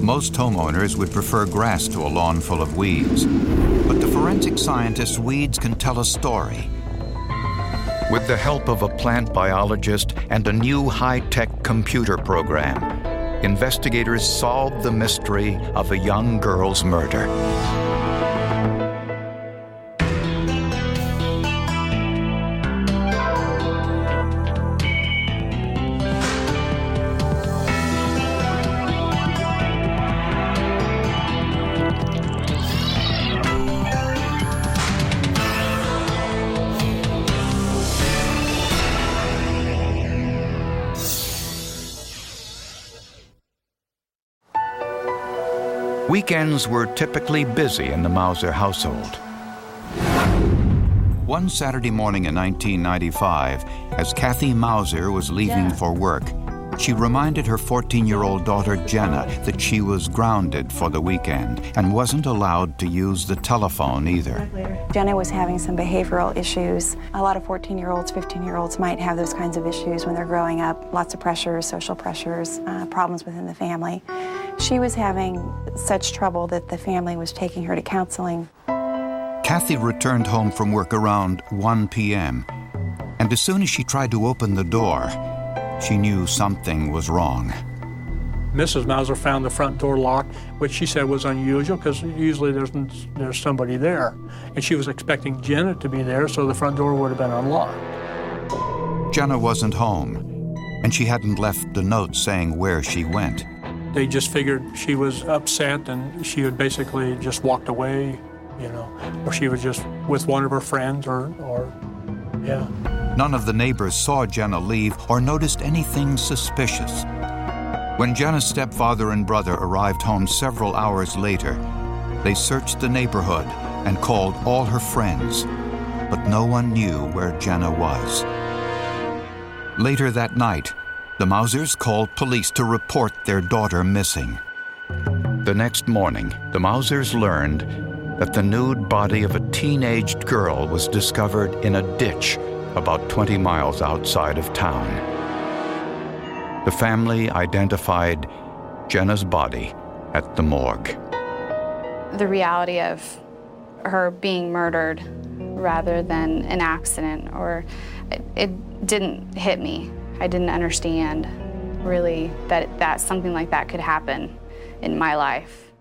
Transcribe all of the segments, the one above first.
Most homeowners would prefer grass to a lawn full of weeds. But to forensic scientists, weeds can tell a story. With the help of a plant biologist and a new high-tech computer program, investigators solved the mystery of a young girl's murder. Weekends were typically busy in the Mauser household. One Saturday morning in 1995, as Kathy Mauser was leaving for work, she reminded her 14-year-old daughter Jenna that she was grounded for the weekend and wasn't allowed to use the telephone either. Jenna was having some behavioral issues. A lot of 14-year-olds, 15-year-olds might have those kinds of issues when they're growing up. Lots of pressures, social pressures, problems within the family. She was having such trouble that the family was taking her to counseling. Kathy returned home from work around 1 p.m. And as soon as she tried to open the door, she knew something was wrong. Mrs. Mauser found the front door locked, which she said was unusual because usually there's somebody there. And she was expecting Jenna to be there, so the front door would have been unlocked. Jenna wasn't home, and she hadn't left a note saying where she went. They just figured she was upset and she had basically just walked away, or she was just with one of her friends yeah. None of the neighbors saw Jenna leave or noticed anything suspicious. When Jenna's stepfather and brother arrived home several hours later, they searched the neighborhood and called all her friends, but no one knew where Jenna was. Later that night, the Mausers called police to report their daughter missing. The next morning, the Mausers learned that the nude body of a teenaged girl was discovered in a ditch about 20 miles outside of town. The family identified Jenna's body at the morgue. The reality of her being murdered rather than an accident, or it didn't hit me. I didn't understand really that something like that could happen in my life.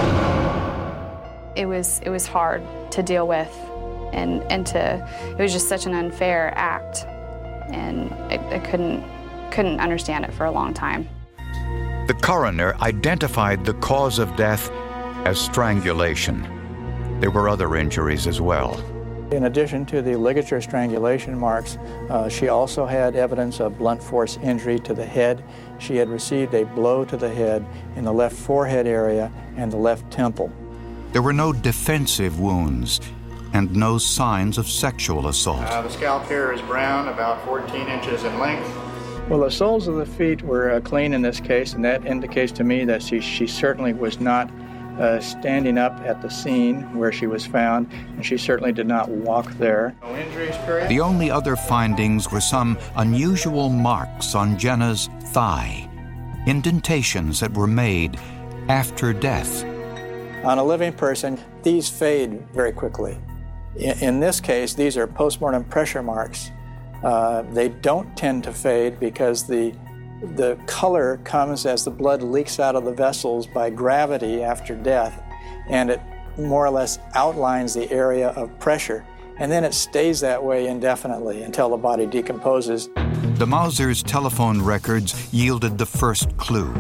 It was hard to deal with, and it was just such an unfair act, and I couldn't understand it for a long time. The coroner identified the cause of death as strangulation. There were other injuries as well. In addition to the ligature strangulation marks, she also had evidence of blunt force injury to the head. She had received a blow to the head in the left forehead area and the left temple. There were no defensive wounds and no signs of sexual assault. The scalp hair is brown, about 14 inches in length. Well, the soles of the feet were clean in this case, and that indicates to me that she certainly was not standing up at the scene where she was found, and she certainly did not walk there. No injuries, period. The only other findings were some unusual marks on Jenna's thigh, indentations that were made after death. On a living person, these fade very quickly. In this case, these are postmortem pressure marks. They don't tend to fade because the color comes as the blood leaks out of the vessels by gravity after death, and it more or less outlines the area of pressure, and then it stays that way indefinitely until the body decomposes. The Mausers' telephone records yielded the first clue.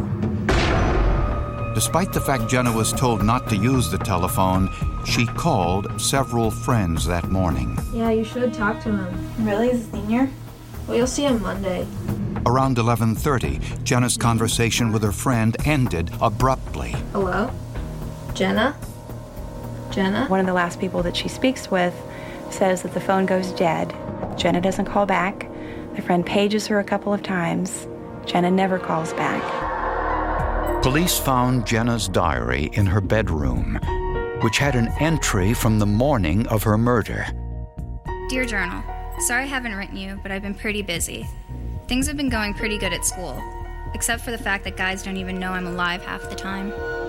Despite the fact Jenna was told not to use the telephone, she called several friends that morning. Yeah, you should talk to him. Really? Is he senior? Well, you'll see him Monday. Around 11:30, Jenna's conversation with her friend ended abruptly. Hello? Jenna? Jenna? One of the last people that she speaks with says that the phone goes dead. Jenna doesn't call back. The friend pages her a couple of times. Jenna never calls back. Police found Jenna's diary in her bedroom, which had an entry from the morning of her murder. Dear Journal, sorry I haven't written you, but I've been pretty busy. Things have been going pretty good at school, except for the fact that guys don't even know I'm alive half the time.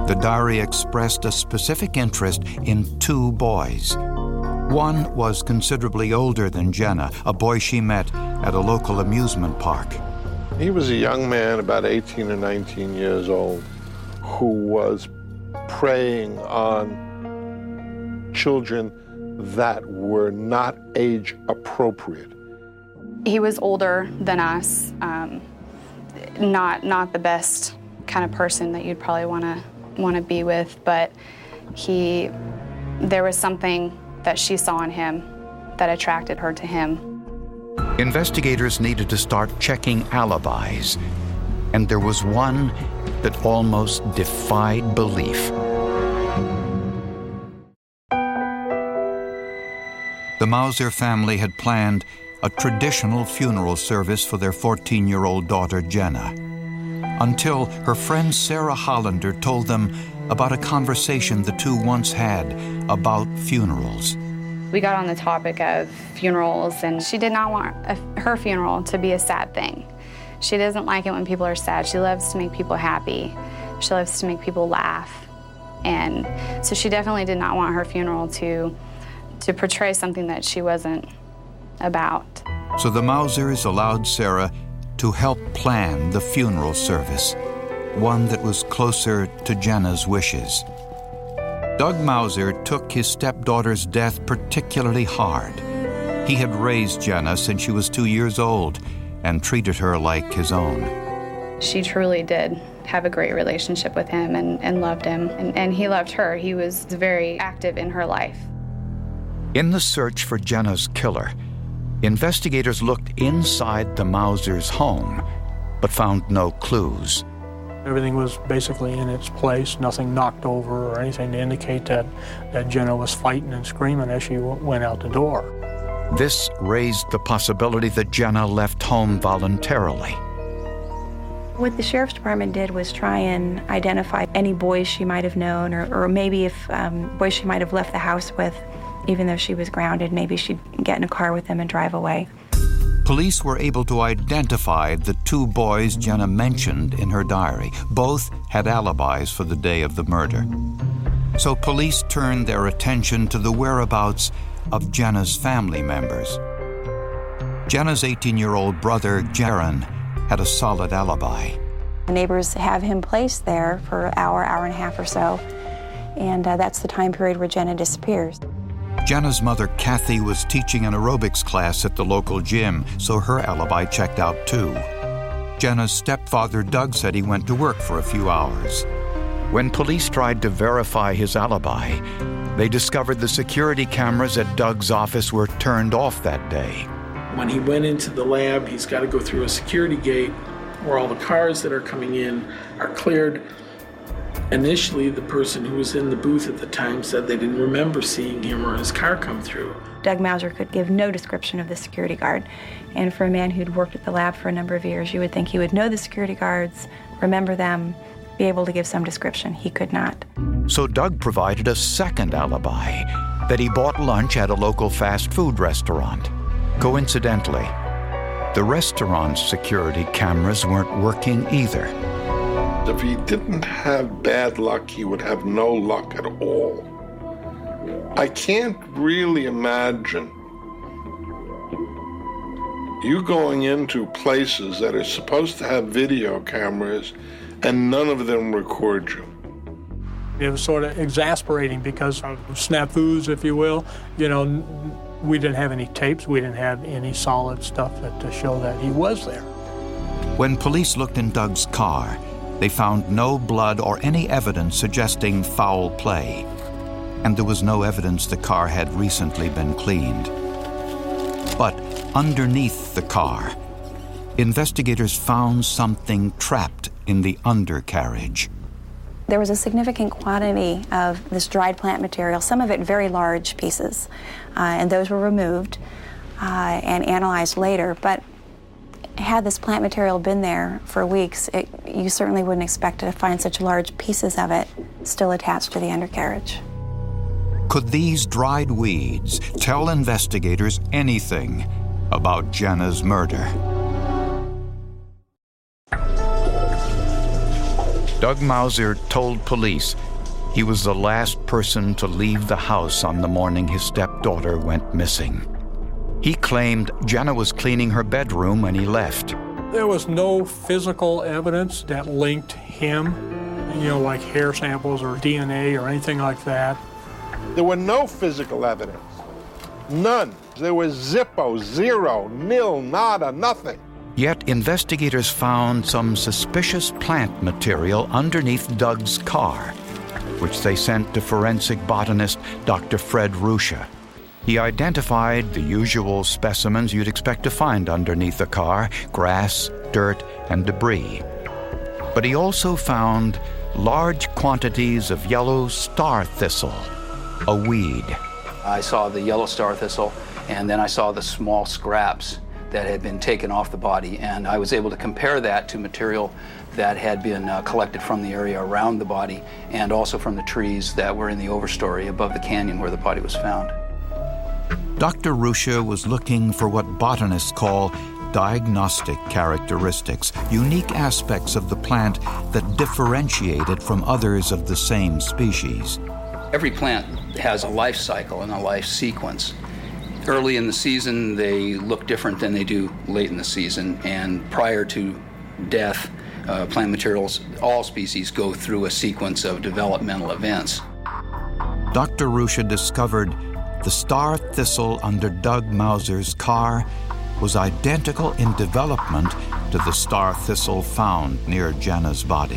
The diary expressed a specific interest in 2 boys. One was considerably older than Jenna, a boy she met at a local amusement park. He was a young man, about 18 or 19 years old, who was preying on children that were not age appropriate. He was older than us, not the best kind of person that you'd probably want to be with, but there was something that she saw in him that attracted her to him. Investigators needed to start checking alibis, and there was one that almost defied belief. The Mauser family had planned a traditional funeral service for their 14-year-old daughter, Jenna, until her friend Sarah Hollander told them about a conversation the two once had about funerals. We got on the topic of funerals, and she did not want her funeral to be a sad thing. She doesn't like it when people are sad. She loves to make people happy. She loves to make people laugh. And so she definitely did not want her funeral to portray something that she wasn't about. So the Mausers allowed Sarah to help plan the funeral service, one that was closer to Jenna's wishes. Doug Mauser took his stepdaughter's death particularly hard. He had raised Jenna since she was 2 years old and treated her like his own. She truly did have a great relationship with him and loved him, and he loved her. He was very active in her life. In the search for Jenna's killer, investigators looked inside the Mausers' home, but found no clues. Everything was basically in its place, nothing knocked over or anything to indicate that Jenna was fighting and screaming as she went out the door. This raised the possibility that Jenna left home voluntarily. What the sheriff's department did was try and identify any boys she might have known, or maybe if boys she might have left the house with, even though she was grounded, maybe she'd get in a car with them and drive away. Police were able to identify the 2 boys Jenna mentioned in her diary. Both had alibis for the day of the murder. So police turned their attention to the whereabouts of Jenna's family members. Jenna's 18-year-old brother, Jaron, had a solid alibi. The neighbors have him placed there for an hour and a half or so, and that's the time period where Jenna disappears. Jenna's mother, Kathy, was teaching an aerobics class at the local gym, so her alibi checked out too. Jenna's stepfather, Doug, said he went to work for a few hours. When police tried to verify his alibi, they discovered the security cameras at Doug's office were turned off that day. When he went into the lab, he's got to go through a security gate where all the cars that are coming in are cleared. Initially, the person who was in the booth at the time said they didn't remember seeing him or his car come through. Doug Mauser could give no description of the security guard. And for a man who'd worked at the lab for a number of years, you would think he would know the security guards, remember them, be able to give some description. He could not. So Doug provided a second alibi, that he bought lunch at a local fast food restaurant. Coincidentally, the restaurant's security cameras weren't working either. If he didn't have bad luck, he would have no luck at all. I can't really imagine you going into places that are supposed to have video cameras and none of them record you. It was sort of exasperating because of snafus, if you will. You know, we didn't have any tapes. We didn't have any solid stuff to show that he was there. When police looked in Doug's car, they found no blood or any evidence suggesting foul play, and there was no evidence the car had recently been cleaned. But underneath the car, investigators found something trapped in the undercarriage. There was a significant quantity of this dried plant material, some of it very large pieces, and those were removed and analyzed later. But had this plant material been there for weeks, you certainly wouldn't expect to find such large pieces of it still attached to the undercarriage. Could these dried weeds tell investigators anything about Jenna's murder? Doug Mauser told police he was the last person to leave the house on the morning his stepdaughter went missing. He claimed Jenna was cleaning her bedroom when he left. There was no physical evidence that linked him, like hair samples or DNA or anything like that. There were no physical evidence. None. There was zippo, zero, nil, nada, nothing. Yet investigators found some suspicious plant material underneath Doug's car, which they sent to forensic botanist Dr. Fred Ruscha. He identified the usual specimens you'd expect to find underneath a car: grass, dirt, and debris. But he also found large quantities of yellow star thistle, a weed. I saw the yellow star thistle, and then I saw the small scraps that had been taken off the body, and I was able to compare that to material that had been collected from the area around the body and also from the trees that were in the overstory above the canyon where the body was found. Dr. Ruscha was looking for what botanists call diagnostic characteristics, unique aspects of the plant that differentiate it from others of the same species. Every plant has a life cycle and a life sequence. Early in the season, they look different than they do late in the season, and prior to death, plant materials, all species go through a sequence of developmental events. Dr. Ruscha discovered the star thistle under Doug Mauser's car was identical in development to the star thistle found near Jenna's body.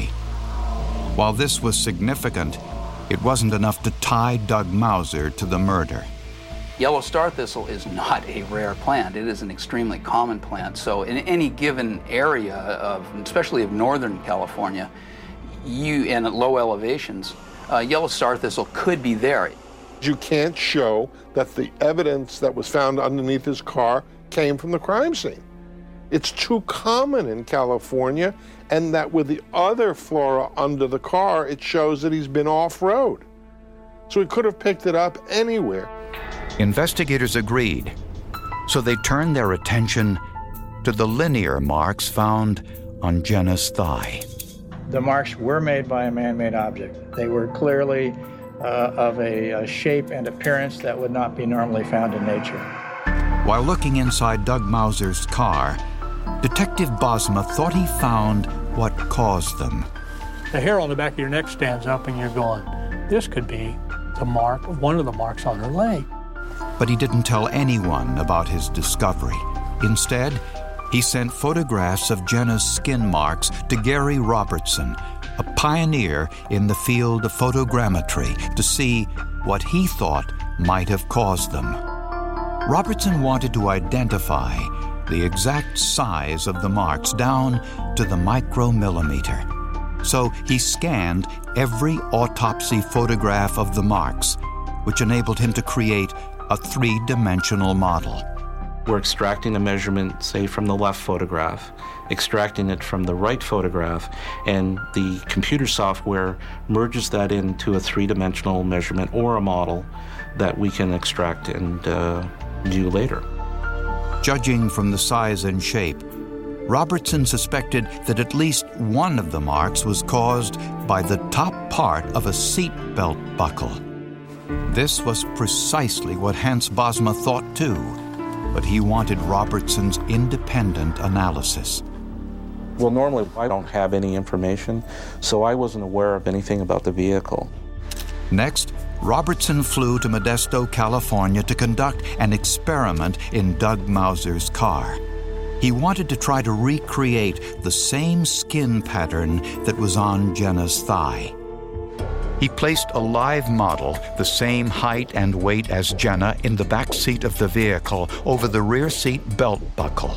While this was significant, it wasn't enough to tie Doug Mauser to the murder. Yellow star thistle is not a rare plant. It is an extremely common plant. So in any given area especially of Northern California, and at low elevations, yellow star thistle could be there. You can't show that the evidence that was found underneath his car came from the crime scene. It's too common in California, and that with the other flora under the car, it shows that he's been off-road. So he could have picked it up anywhere. Investigators agreed, so they turned their attention to the linear marks found on Jenna's thigh. The marks were made by a man-made object. They were clearly of a shape and appearance that would not be normally found in nature. While looking inside Doug Mauser's car, Detective Bosma thought he found what caused them. The hair on the back of your neck stands up and you're going, this could be the mark, one of the marks on her leg. But he didn't tell anyone about his discovery. Instead, he sent photographs of Jenna's skin marks to Gary Robertson, a pioneer in the field of photogrammetry, to see what he thought might have caused them. Robertson wanted to identify the exact size of the marks down to the micromillimeter. So he scanned every autopsy photograph of the marks, which enabled him to create a three-dimensional model. We're extracting a measurement, say, from the left photograph, extracting it from the right photograph, and the computer software merges that into a three-dimensional measurement or a model that we can extract and view later. Judging from the size and shape, Robertson suspected that at least one of the marks was caused by the top part of a seatbelt buckle. This was precisely what Hans Bosma thought too, but he wanted Robertson's independent analysis. Well, normally I don't have any information, so I wasn't aware of anything about the vehicle. Next, Robertson flew to Modesto, California to conduct an experiment in Doug Mauser's car. He wanted to try to recreate the same skin pattern that was on Jenna's thigh. He placed a live model, the same height and weight as Jenna, in the back seat of the vehicle over the rear seat belt buckle.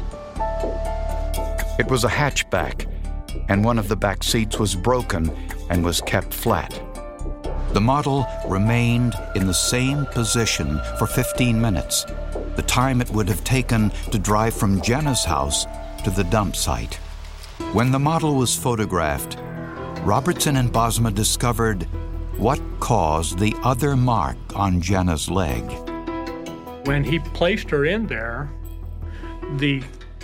It was a hatchback, and one of the back seats was broken and was kept flat. The model remained in the same position for 15 minutes, the time it would have taken to drive from Jenna's house to the dump site. When the model was photographed, Robertson and Bosma discovered what caused the other mark on Jenna's leg. When he placed her in there, the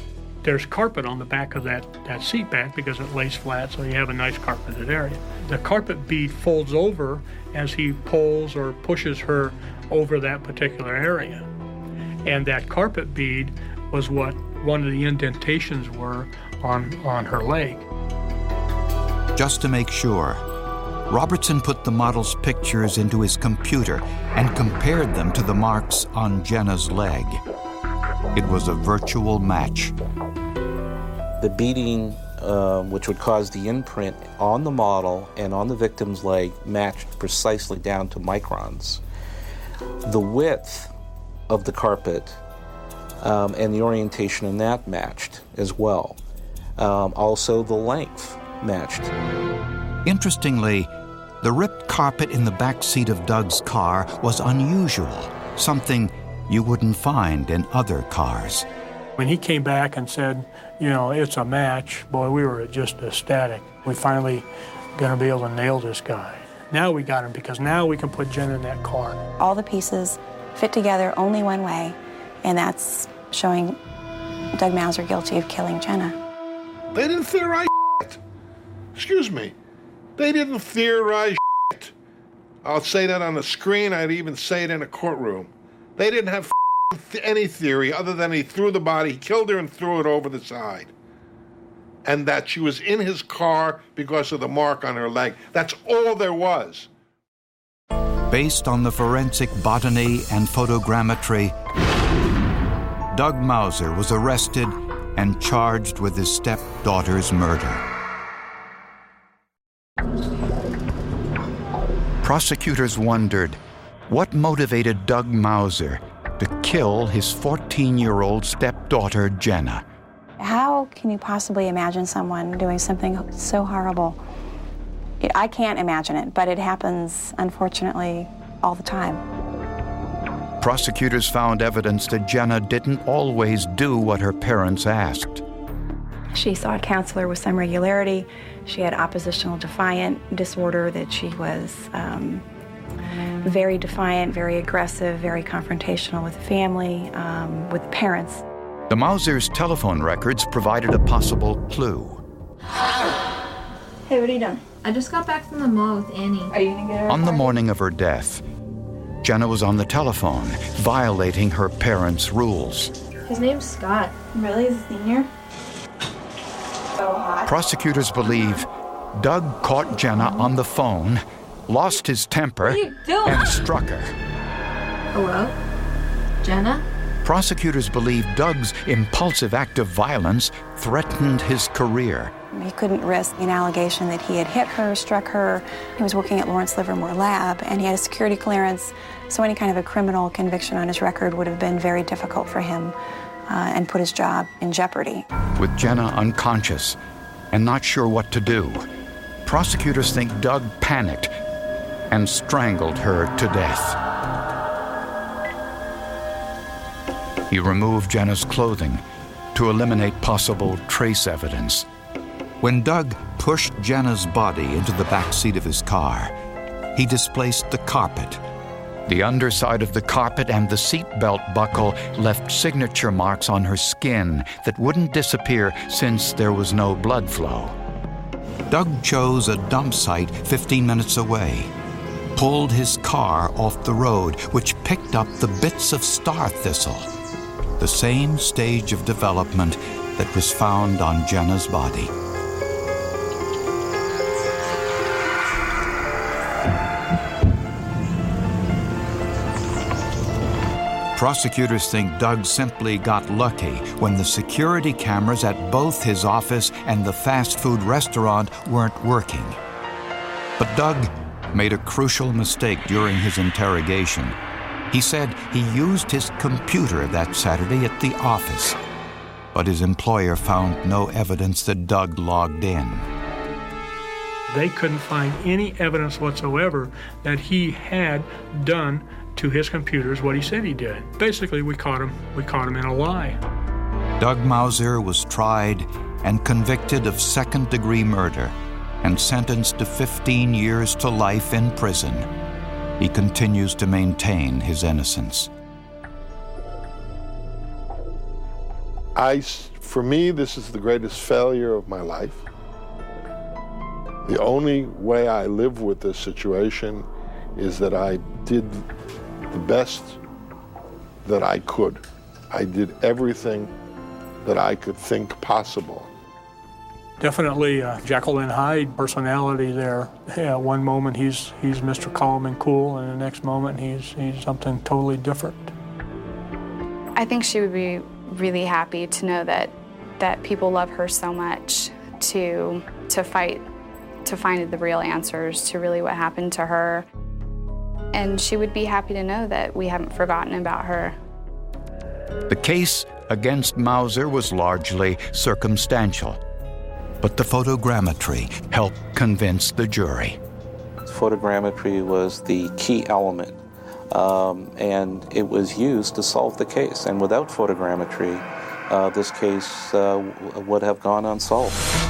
there's carpet on the back of that seat back because it lays flat, so you have a nice carpeted area. The carpet bead folds over as he pulls or pushes her over that particular area. And that carpet bead was what one of the indentations were on her leg. Just to make sure, Robertson put the model's pictures into his computer and compared them to the marks on Jenna's leg. It was a virtual match. The beading, which would cause the imprint on the model and on the victim's leg, matched precisely down to microns. The width of the carpet and the orientation in that matched as well. Also, the length matched. Interestingly, the ripped carpet in the back seat of Doug's car was unusual, something you wouldn't find in other cars. When he came back and said, you know, it's a match, boy, we were just ecstatic. We finally gonna be able to nail this guy. Now we got him because now we can put Jenna in that car. All the pieces fit together only one way, and that's showing Doug Mauser guilty of killing Jenna. They didn't theorize shit. Excuse me. They didn't theorize shit. I'll say that on the screen. I'd even say it in a courtroom. They didn't have any theory other than he threw the body, he killed her and threw it over the side. And that she was in his car because of the mark on her leg. That's all there was. Based on the forensic botany and photogrammetry, Doug Mauser was arrested and charged with his stepdaughter's murder. Prosecutors wondered what motivated Doug Mauser to kill his 14-year-old stepdaughter, Jenna. How can you possibly imagine someone doing something so horrible? I can't imagine it, but it happens, unfortunately, all the time. Prosecutors found evidence that Jenna didn't always do what her parents asked. She saw a counselor with some regularity. She had oppositional defiant disorder, that she was very defiant, very aggressive, very confrontational with the family, with parents. The Mausers' telephone records provided a possible clue. Hey, what are you doing? I just got back from the mall with Annie. Are you gonna get her? On the morning of her death, Jenna was on the telephone, violating her parents' rules. His name's Scott. Really? Is he senior? So hot. Prosecutors believe Doug caught Jenna on the phone, lost his temper, and struck her. Hello? Jenna? Prosecutors believe Doug's impulsive act of violence threatened his career. He couldn't risk an allegation that he had hit her, struck her. He was working at Lawrence Livermore Lab, and he had a security clearance, so any kind of a criminal conviction on his record would have been very difficult for him and put his job in jeopardy. With Jenna unconscious and not sure what to do, prosecutors think Doug panicked and strangled her to death. He removed Jenna's clothing to eliminate possible trace evidence. When Doug pushed Jenna's body into the back seat of his car, he displaced the carpet. The underside of the carpet and the seatbelt buckle left signature marks on her skin that wouldn't disappear since there was no blood flow. Doug chose a dump site 15 minutes away, pulled his car off the road, which picked up the bits of star thistle, the same stage of development that was found on Jenna's body. Prosecutors think Doug simply got lucky when the security cameras at both his office and the fast food restaurant weren't working. But Doug made a crucial mistake during his interrogation. He said he used his computer that Saturday at the office, but his employer found no evidence that Doug logged in. They couldn't find any evidence whatsoever that he had done to his computers what he said he did. Basically, we caught him in a lie. Doug Mauser was tried and convicted of second-degree murder and sentenced to 15 years to life in prison. He continues to maintain his innocence. For me, this is the greatest failure of my life. The only way I live with this situation is that I did the best that I could. I did everything that I could think possible. Definitely Jekyll and Hyde personality there. Yeah, one moment he's Mr. Calm and cool, and the next moment he's something totally different. I think she would be really happy to know that people love her so much to fight to find the real answers to really what happened to her. And she would be happy to know that we haven't forgotten about her. The case against Mauser was largely circumstantial, but the photogrammetry helped convince the jury. Photogrammetry was the key element, and it was used to solve the case. And without photogrammetry, this case would have gone unsolved.